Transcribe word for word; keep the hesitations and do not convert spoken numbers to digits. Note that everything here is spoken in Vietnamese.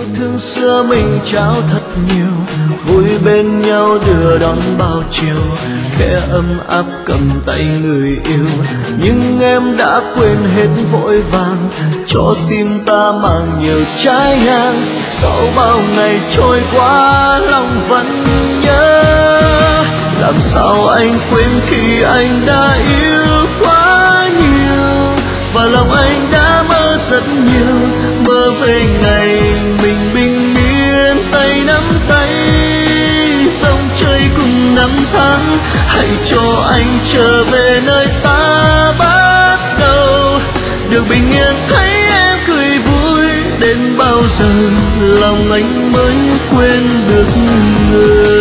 thương xưa mình trao thật nhiều, vui bên nhau đưa đón bao chiều, khẽ ấm áp cầm tay người yêu. Nhưng em đã quên hết vội vàng, cho tim ta mang nhiều trái ngang. Sau bao ngày trôi qua lòng vẫn nhớ, làm sao anh quên khi anh đã yêu quá nhiều, và lòng anh đã mơ rất nhiều, mơ về ngày mình bình yên tay nắm tay, sông chơi cùng năm tháng. Hãy cho anh trở về nơi ta bắt đầu, được bình yên thấy em cười vui. Đến bao giờ lòng anh mới quên được người?